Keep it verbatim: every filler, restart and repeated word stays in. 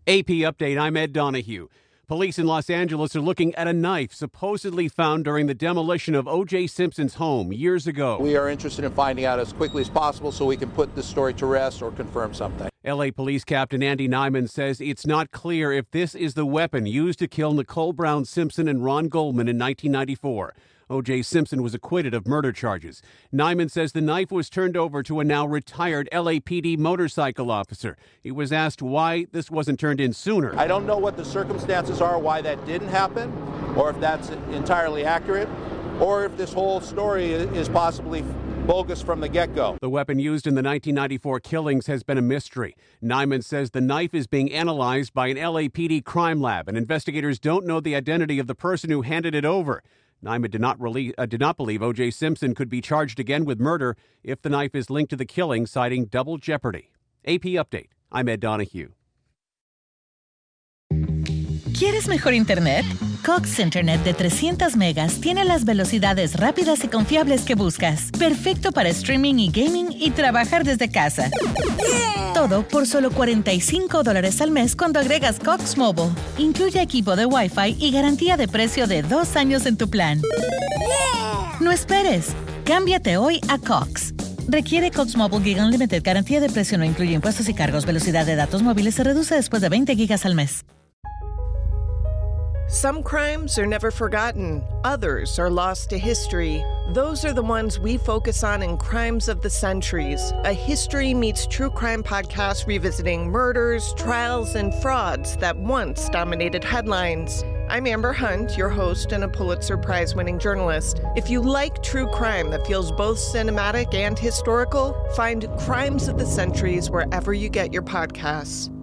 A P Update, I'm Ed Donahue. Police in Los Angeles are looking at a knife supposedly found during the demolition of O J Simpson's home years ago. We are interested in finding out as quickly as possible so we can put this story to rest or confirm something. L A Police Captain Andy Nyman says it's not clear if this is the weapon used to kill Nicole Brown Simpson and Ron Goldman in nineteen ninety-four. O J Simpson was acquitted of murder charges. Nyman says the knife was turned over to a now retired L A P D motorcycle officer. He was asked why this wasn't turned in sooner. I don't know what the circumstances are why that didn't happen, or if that's entirely accurate, or if this whole story is possibly bogus from the get-go. The weapon used in the nineteen ninety-four killings has been a mystery. Nyman says the knife is being analyzed by an L A P D crime lab, and investigators don't know the identity of the person who handed it over. Nyman did not, release, uh, did not believe O J Simpson could be charged again with murder if the knife is linked to the killing, citing double jeopardy. A P Update. I'm Ed Donahue. ¿Quieres mejor internet? Cox Internet de trescientas megas tiene las velocidades rápidas y confiables que buscas. Perfecto para streaming y gaming y trabajar desde casa. Yeah. Todo por solo cuarenta y cinco dólares al mes cuando agregas Cox Mobile. Incluye equipo de Wi-Fi y garantía de precio de dos años en tu plan. Yeah. No esperes. Cámbiate hoy a Cox. Requiere Cox Mobile Gig Unlimited. Garantía de precio no incluye impuestos y cargos. Velocidad de datos móviles se reduce después de veinte gigas al mes. Some crimes are never forgotten. Others are lost to history. Those are the ones we focus on in Crimes of the Centuries, a history meets true crime podcast revisiting murders, trials, and frauds that once dominated headlines. I'm Amber Hunt, your host and a Pulitzer Prize-winning journalist. If you like true crime that feels both cinematic and historical, find Crimes of the Centuries wherever you get your podcasts.